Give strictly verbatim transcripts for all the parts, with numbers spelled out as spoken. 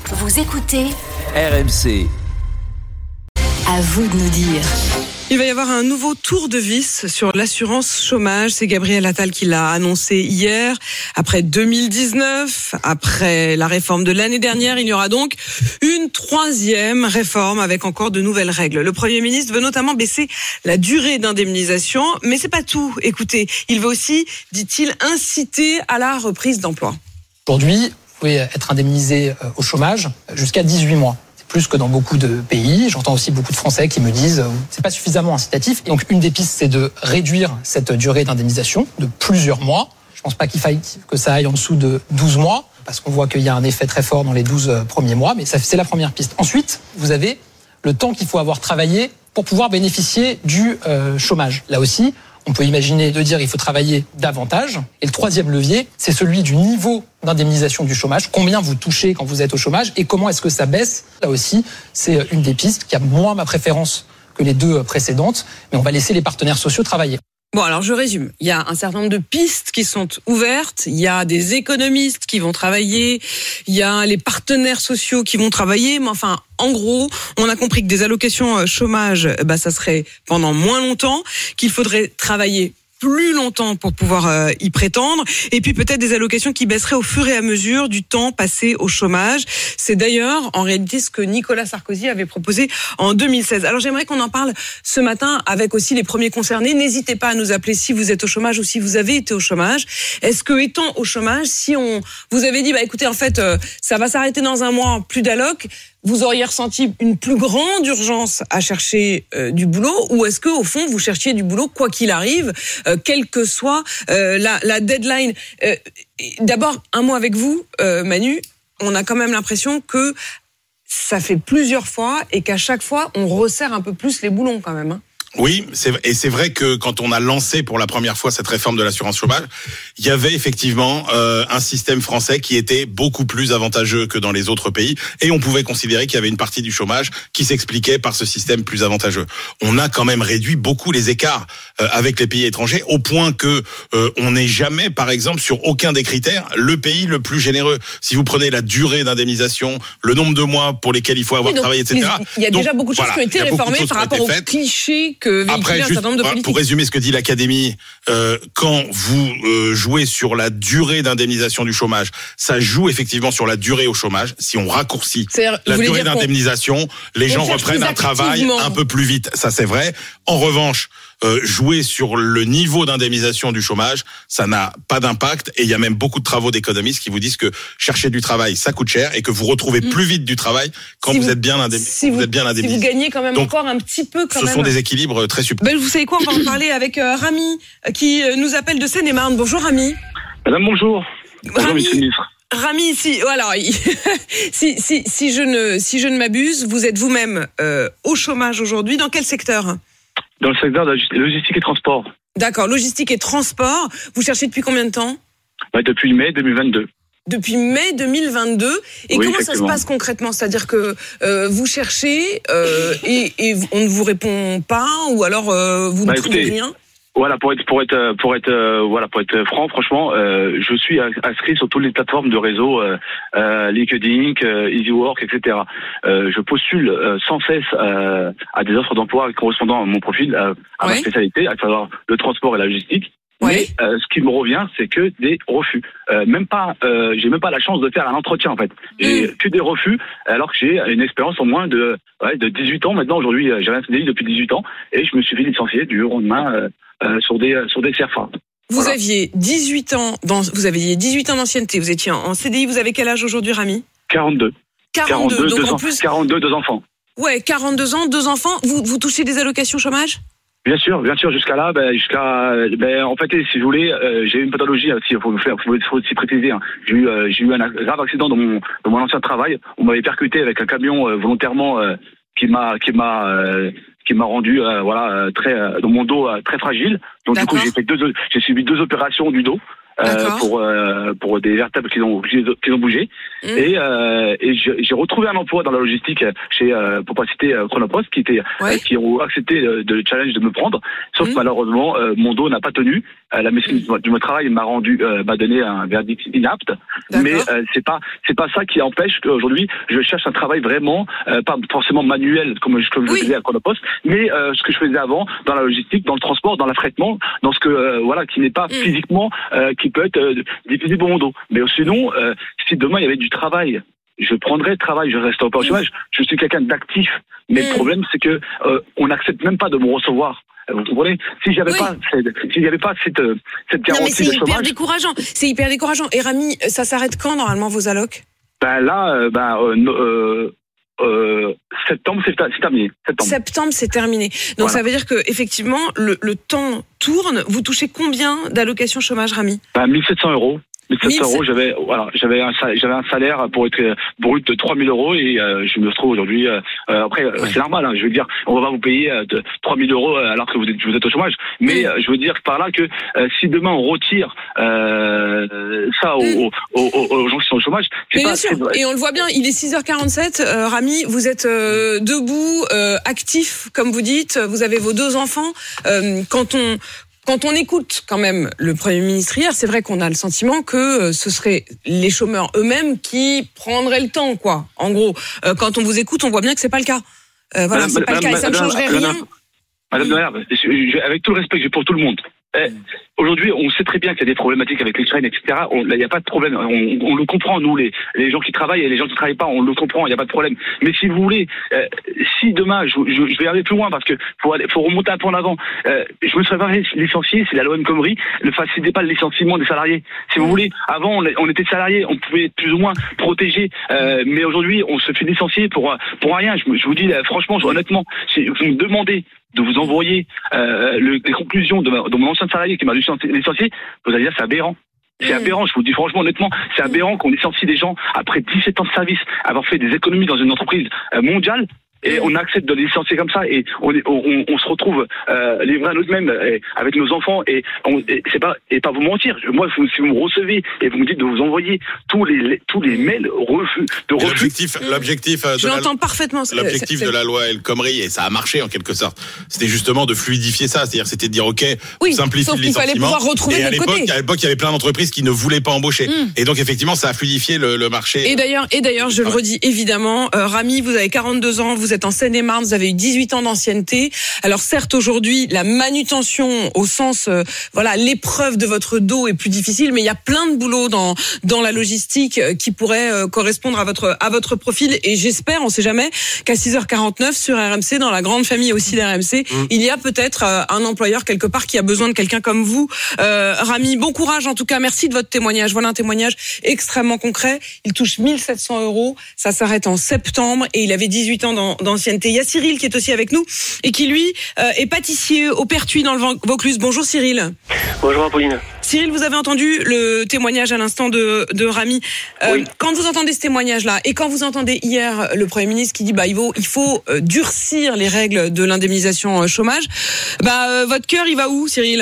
Vous écoutez R M C. À vous de nous dire. Il va y avoir un nouveau tour de vis sur l'assurance chômage. C'est Gabriel Attal qui l'a annoncé hier. Après deux mille dix-neuf, après la réforme de l'année dernière, il y aura donc une troisième réforme avec encore de nouvelles règles. Le Premier ministre veut notamment baisser la durée d'indemnisation, mais c'est pas tout. Écoutez, il veut aussi, dit-il, inciter à la reprise d'emploi. Aujourd'hui, vous pouvez être indemnisé au chômage jusqu'à dix-huit mois. Plus que dans beaucoup de pays. J'entends aussi beaucoup de Français qui me disent euh, c'est pas suffisamment incitatif. Et donc une des pistes, c'est de réduire cette durée d'indemnisation de plusieurs mois. Je pense pas qu'il faille que ça aille en dessous de douze mois, parce qu'on voit qu'il y a un effet très fort dans les douze premiers mois, mais ça, c'est la première piste. Ensuite, vous avez le temps qu'il faut avoir travaillé pour pouvoir bénéficier du euh, chômage. Là aussi, on peut imaginer de dire qu'il faut travailler davantage. Et le troisième levier, c'est celui du niveau d'indemnisation du chômage. Combien vous touchez quand vous êtes au chômage et comment est-ce que ça baisse? Là aussi, c'est une des pistes qui a moins ma préférence que les deux précédentes, mais on va laisser les partenaires sociaux travailler. Bon, alors je résume. Il y a un certain nombre de pistes qui sont ouvertes. Il y a des économistes qui vont travailler. Il y a les partenaires sociaux qui vont travailler. Mais enfin, en gros, on a compris que des allocations chômage, bah, ça serait pendant moins longtemps, qu'il faudrait travailler plus longtemps pour pouvoir euh, y prétendre, et puis peut-être des allocations qui baisseraient au fur et à mesure du temps passé au chômage. C'est d'ailleurs en réalité ce que Nicolas Sarkozy avait proposé en deux mille seize. Alors j'aimerais qu'on en parle ce matin avec aussi les premiers concernés. N'hésitez pas à nous appeler si vous êtes au chômage ou si vous avez été au chômage. Est-ce que étant au chômage, si on vous avait dit bah écoutez en fait euh, ça va s'arrêter dans un mois, plus d'alloc, vous auriez ressenti une plus grande urgence à chercher euh, du boulot, ou est-ce que au fond vous cherchiez du boulot quoi qu'il arrive, euh, quelle que soit euh, la, la deadline? euh, D'abord un mot avec vous, euh, Manu. On a quand même l'impression que ça fait plusieurs fois et qu'à chaque fois on resserre un peu plus les boulons quand même. Hein. Oui, c'est, et c'est vrai que quand on a lancé pour la première fois cette réforme de l'assurance chômage, il y avait effectivement euh, un système français qui était beaucoup plus avantageux que dans les autres pays, et on pouvait considérer qu'il y avait une partie du chômage qui s'expliquait par ce système plus avantageux. On a quand même réduit beaucoup les écarts euh, avec les pays étrangers, au point que euh, on n'est jamais, par exemple, sur aucun des critères, le pays le plus généreux. Si vous prenez la durée d'indemnisation, le nombre de mois pour lesquels il faut avoir oui, donc, travaillé, et cetera. Il y a donc, déjà beaucoup de choses voilà, qui ont été réformées par rapport aux clichés que Après, juste, pour résumer ce que dit l'Académie, euh, quand vous euh, jouez sur la durée d'indemnisation du chômage, ça joue effectivement sur la durée au chômage. Si on raccourcit la durée d'indemnisation, les gens reprennent un travail un peu plus vite. Ça, c'est vrai. En revanche, euh, jouer sur le niveau d'indemnisation du chômage, ça n'a pas d'impact. Et il y a même beaucoup de travaux d'économistes qui vous disent que chercher du travail, ça coûte cher, et que vous retrouvez mmh. plus vite du travail quand si vous, vous êtes bien indemnisé. Si vous, vous êtes bien indemnisé. Si vous gagnez quand même Donc, encore un petit peu quand ce même. sont des équilibres très subtils. Ben, vous savez quoi, on va en parler avec euh, Rami, qui euh, nous appelle de Seine-et-Marne. Bonjour Rami. Madame, bonjour. Bonjour, Rami, monsieur le ministre. Rami, si, alors, si, si, si je ne, si je ne m'abuse, vous êtes vous-même euh, au chômage aujourd'hui. Dans quel secteur ? Dans le secteur de la logistique et transport. D'accord, logistique et transport. Vous cherchez depuis combien de temps ? Bah, depuis mai deux mille vingt-deux. Depuis mai deux mille vingt-deux. Et oui, comment ça se passe concrètement ? C'est-à-dire que euh, vous cherchez euh, et, et on ne vous répond pas, ou alors euh, vous bah, ne trouvez rien ? Voilà, pour être pour être pour être euh, voilà pour être franc, franchement, euh, je suis inscrit sur toutes les plateformes de réseau, euh, euh, LinkedIn, euh, EasyWork, et cetera. Euh, je postule euh, sans cesse euh, à des offres d'emploi correspondant à mon profil, euh, à ouais. ma spécialité, à savoir le transport et la logistique. Ouais. Mais euh, ce qui me revient, c'est que des refus. Euh, même pas, euh, j'ai même pas la chance de faire un entretien en fait. J'ai mmh. que des refus, alors que j'ai une expérience au moins de ouais, de dix-huit ans maintenant. Aujourd'hui, j'ai un C D I depuis dix-huit ans et je me suis fait licencier du jour au lendemain euh, euh, sur des sur des CERFA. Vous voilà. aviez dix-huit ans dans, vous aviez dix-huit ans d'ancienneté. Vous étiez en C D I. Vous avez quel âge aujourd'hui, Rami ? quarante-deux. quarante-deux. quarante-deux, donc deux en ans, plus. quarante-deux, deux enfants. Ouais, quarante-deux ans, deux enfants. Vous vous touchez des allocations chômage ? Bien sûr, bien sûr, jusqu'à là, ben, jusqu'à, ben, en fait, si vous voulez, euh, j'ai eu une pathologie, il faut me faire, faut, faut s'y préciser, hein. J'ai eu, euh, j'ai eu un grave accident dans mon, dans mon ancien travail. On m'avait percuté avec un camion, euh, volontairement, euh, qui m'a, qui m'a, euh, qui m'a rendu, euh, voilà, très, euh, dans mon dos, euh, très fragile. Donc, D'accord. du coup, j'ai fait deux, j'ai subi deux opérations du dos. euh, pour euh, pour des vertèbres qui ont qui ont bougé. Mmh. Et, euh, et j'ai retrouvé un emploi dans la logistique chez, euh, pour pas citer euh, Chronopost, qui était ouais. euh, qui ont accepté le, le challenge de me prendre. Sauf mmh. malheureusement, euh, mon dos n'a pas tenu. Euh, la médecine mmh. du travail m'a rendu, euh, m'a donné un verdict inapte. Mais euh, c'est pas c'est pas ça qui empêche qu'aujourd'hui je cherche un travail vraiment euh, pas forcément manuel comme je, comme oui. je faisais à Chronopost, mais euh, ce que je faisais avant dans la logistique, dans le transport, dans l'affrètement, dans ce que euh, voilà qui n'est pas mmh. physiquement, euh, qui peut être euh, difficile pour mon dos. Mais sinon, euh, si demain il y avait du travail, je prendrais le travail, je resterai pas au chômage. Je suis quelqu'un d'actif, mais mmh. le problème c'est que euh, on n'accepte même pas de me recevoir. Vous comprenez ? Si j'avais oui. pas, s'il n'y avait pas cette cette garantie non, mais c'est de chômage. C'est hyper décourageant. C'est hyper décourageant. Et Rami, ça s'arrête quand normalement vos allocs ? Ben là, euh, ben euh, euh, euh, septembre, c'est, c'est terminé. Septembre, septembre c'est terminé. Donc voilà. Ça veut dire que effectivement, le, le temps tourne. Vous touchez combien d'allocations chômage, Rami ? Ben mille sept cents euros. mille sept cents euros, j'avais, voilà, j'avais un, j'avais un salaire pour être brut de trois mille euros et euh, je me retrouve aujourd'hui, euh, après, ouais. c'est normal, hein, je veux dire, on va pas vous payer euh, de trois mille euros alors que vous êtes, vous êtes au chômage. Mais mmh. euh, je veux dire par là que euh, si demain on retire euh, ça aux, mmh. aux, aux, aux gens qui sont au chômage, c'est mais pas, bien sûr. C'est... Et on le voit bien, il est six heures quarante-sept, euh, Rami, vous êtes euh, debout, euh, actif, comme vous dites, vous avez vos deux enfants. Euh, quand on Quand on écoute quand même le Premier ministre hier, c'est vrai qu'on a le sentiment que ce seraient les chômeurs eux-mêmes qui prendraient le temps, quoi. En gros, euh, quand on vous écoute, on voit bien que c'est pas le cas. Euh, voilà, madame, c'est pas madame, le cas et ça ne changerait madame, rien. Madame Noël, avec tout le respect que j'ai pour tout le monde, eh, aujourd'hui, on sait très bien qu'il y a des problématiques avec l'Ukraine, et cetera. Il n'y a pas de problème. On, on le comprend, nous, les, les gens qui travaillent et les gens qui ne travaillent pas, on le comprend, il n'y a pas de problème. Mais si vous voulez, euh, si demain, je, je, je vais aller plus loin parce que faut, aller, faut remonter un peu en avant. Euh, je me serais pas licencié, c'est la loi El Khomri, ne facilitez pas le licenciement des salariés. Si vous voulez, avant, on, on était salariés, on pouvait plus ou moins protéger, euh, mais aujourd'hui, on se fait licencier pour, pour rien. Je, je vous dis, franchement, honnêtement, si vous me demandez de vous envoyer euh, le, les conclusions de, ma, de mon ancien salarié qui m'a licencié, vous allez dire c'est aberrant. C'est mmh. aberrant, je vous le dis franchement, honnêtement, c'est aberrant qu'on licencie des gens après dix-sept ans de service, avoir fait des économies dans une entreprise mondiale. Et on accepte de les licencier comme ça et on, on, on se retrouve euh, livrés à nous-mêmes et avec nos enfants et, on, et c'est pas et pas vous mentir. Moi, vous, si vous me recevez et vous me dites de vous envoyer tous les tous les mails refus de refus. L'objectif, l'objectif de Je la, l'entends parfaitement. L'objectif de la loi El Khomri, et ça a marché en quelque sorte, c'était justement de fluidifier ça, c'est-à-dire c'était de dire ok, oui, simplifier le licenciement. Il fallait pouvoir retrouver et à l'époque, à l'époque, il y avait plein d'entreprises qui ne voulaient pas embaucher. Mm. Et donc effectivement, ça a fluidifié le, le marché. Et d'ailleurs, et d'ailleurs, je le redis évidemment, euh, Rami, vous avez quarante-deux ans, vous êtes en Seine-et-Marne. Vous avez eu dix-huit ans d'ancienneté. Alors certes, aujourd'hui, la manutention au sens, euh, voilà, l'épreuve de votre dos est plus difficile, mais il y a plein de boulot dans dans la logistique euh, qui pourrait euh, correspondre à votre à votre profil. Et j'espère, on sait jamais, qu'à six heures quarante-neuf sur R M C, dans la grande famille aussi d'R M C, mmh. il y a peut-être euh, un employeur quelque part qui a besoin de quelqu'un comme vous. Euh, Rami, bon courage en tout cas. Merci de votre témoignage. Voilà un témoignage extrêmement concret. Il touche mille sept cents euros. Ça s'arrête en septembre et il avait dix-huit ans d'ancienneté. Il y a Cyril qui est aussi avec nous et qui lui euh, est pâtissier au Pertuis dans le Vaucluse. Bonjour Cyril. Bonjour Apolline. Cyril, vous avez entendu le témoignage à l'instant de, de Rami. Euh, oui. Quand vous entendez ce témoignage-là et quand vous entendez hier le Premier ministre qui dit bah il faut, il faut euh, durcir les règles de l'indemnisation euh, chômage, bah euh, votre cœur il va où, Cyril?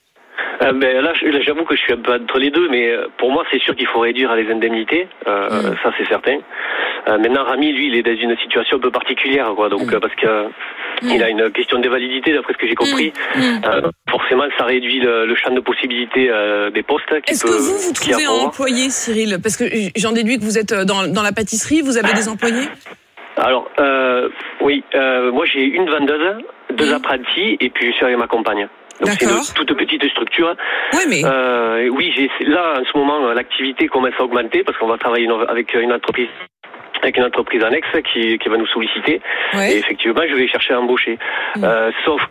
Euh, ben là, j'avoue que je suis un peu entre les deux, mais pour moi, c'est sûr qu'il faut réduire les indemnités, euh, mmh. ça c'est certain. Euh, maintenant, Rami, lui, il est dans une situation un peu particulière, quoi, donc mmh. parce que mmh. il a une question de validité, d'après ce que j'ai compris. Mmh. Euh, forcément, ça réduit le, le champ de possibilités euh, des postes. Est-ce que vous vous trouvez employé, Cyril? Parce que j'en déduis que vous êtes dans, dans la pâtisserie, vous avez des employés? Alors, euh, oui, euh, moi j'ai une vendeuse, deux mmh. apprentis, et puis je suis avec ma compagne. Donc D'accord. c'est une toute petite structure. Oui, mais euh, oui, j'ai là en ce moment l'activité commence à augmenter parce qu'on va travailler avec une entreprise, avec une entreprise annexe qui qui va nous solliciter. Ouais. Et effectivement, je vais chercher à embaucher. Mmh. Euh, sauf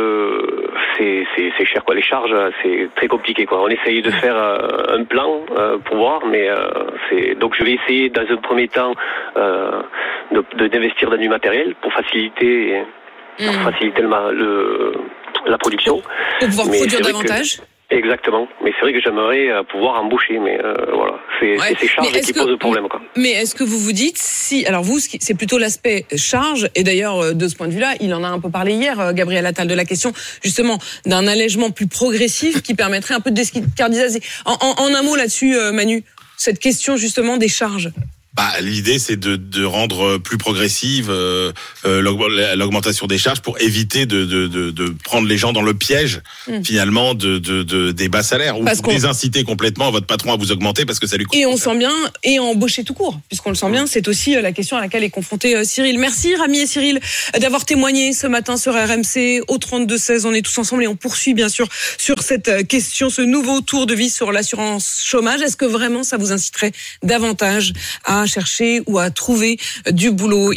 que c'est c'est c'est cher quoi. Les charges, c'est très compliqué quoi. On essaye de faire euh, un plan euh, pour voir, mais euh, c'est donc je vais essayer dans un premier temps euh, de, de d'investir dans du matériel pour faciliter. Pour mmh. faciliter le, le, la production. Pour pouvoir mais produire davantage. Exactement, mais c'est vrai que j'aimerais euh, pouvoir embaucher, mais euh, voilà, c'est, ouais. c'est ces charges qui que, posent problème, quoi. Mais est-ce que vous vous dites si, alors vous, c'est plutôt l'aspect charge, et d'ailleurs de ce point de vue-là, il en a un peu parlé hier, Gabriel Attal, de la question justement d'un allègement plus progressif qui permettrait un peu de déscardiser. En, en, en un mot là-dessus, Manu, cette question justement des charges. Bah, l'idée, c'est de, de rendre plus progressive euh, euh, l'augmentation des charges pour éviter de, de, de, de prendre les gens dans le piège, mmh. finalement, de, de, de, des bas salaires. Ou désinciter complètement votre patron à vous augmenter parce que ça lui coûte. Et on sent bien, et embaucher tout court, puisqu'on le sent bien, c'est aussi la question à laquelle est confronté Cyril. Merci, Rami et Cyril, d'avoir témoigné ce matin sur R M C au trente-deux seize. On est tous ensemble et on poursuit, bien sûr, sur cette question, ce nouveau tour de vis sur l'assurance chômage. Est-ce que vraiment ça vous inciterait davantage à chercher ou à trouver du boulot?